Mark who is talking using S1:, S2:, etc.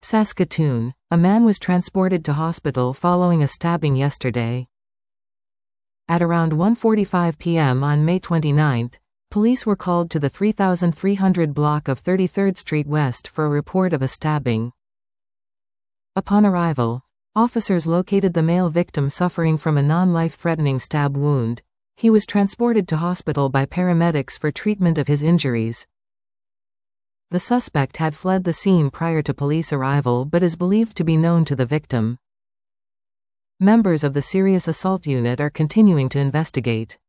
S1: Saskatoon. A man was transported to hospital following a stabbing yesterday. At around 1:45 p.m. on May 29, police were called to the 3300 block of 33rd Street West for a report of a stabbing. Upon arrival, officers located the male victim suffering from a non-life-threatening stab wound. He was transported to hospital by paramedics for treatment of his injuries. The suspect had fled the scene prior to police arrival but is believed to be known to the victim. Members of the Serious Assault Unit are continuing to investigate.